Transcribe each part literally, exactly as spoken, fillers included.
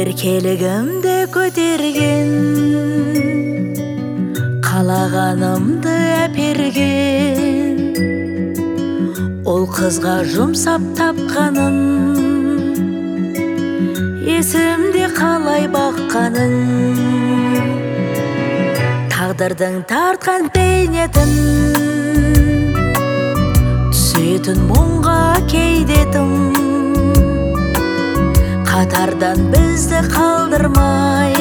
еркелігімді көтерген, қалағанымды әперген, ол қызға жұмсап тапқанын, есімде қалай баққанын, тағдырдың тартқан бейнетін, түсетін мұңға кейде тым, қатардан бізді қалдырмай,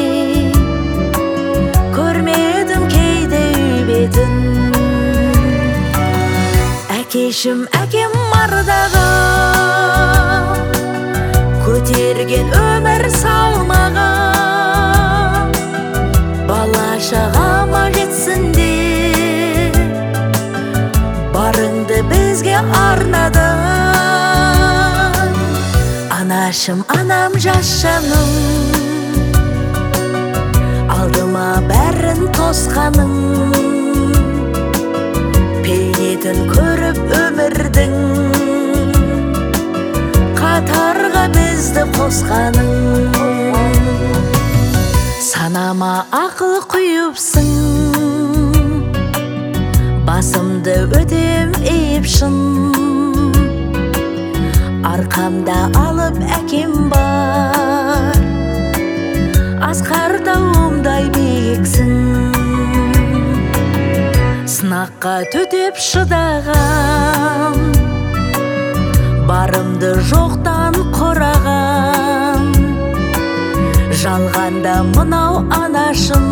көрмедім кейде үй бетін. Әкешім, әкем ардағым, көтерген өмір салмағым, бала шағама жетсін деп, барыңды бізге арнадың. Анашым, анам, жас жаным, алдыма бәрін тосқаның, бейнетін көріп өмірдің, қатарға бізді қосқаның. Санама ақыл құйыпсың, басымды өтем иіп шын, арқамда алып әкем бар, асқар тауымдай биіксің. Сынаққа төтеп шыдаған, барымды жоқтан қораған, жалғанда мынау анашым,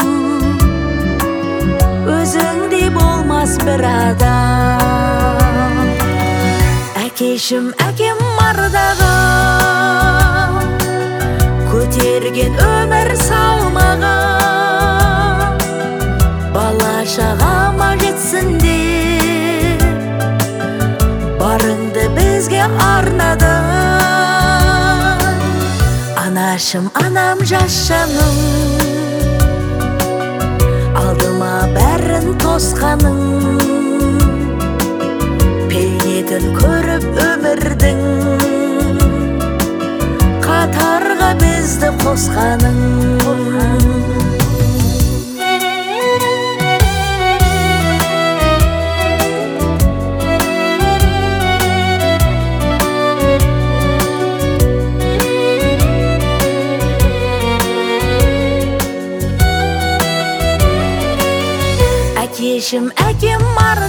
өзіңдей болмас бір адам. Әкешім, әкем ардағым, көтерген өмір салмағым, бала шағама жетсін деп, барыңды бізге арнадың. Анашым, анам, жас жаным, алдыма бәрін тосқаның, бейнетін көріп өмірдің, қатарға бізді қосқаның. Әкешім, әкем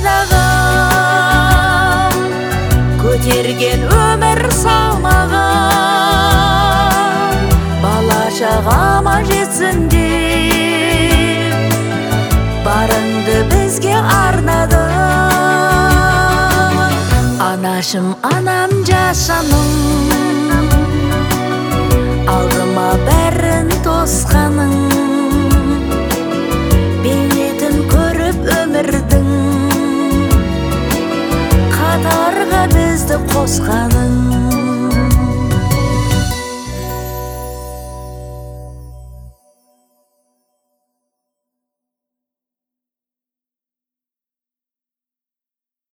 ардағым, көтерген өмір салмағым, бала шағама жетсін деп, барыңды бізге арнадың. Анашым, анам, жас жаным, алдыма бәрін тосқаның, бейнетін көріп өмірдің, қатарға бізді қосқаның.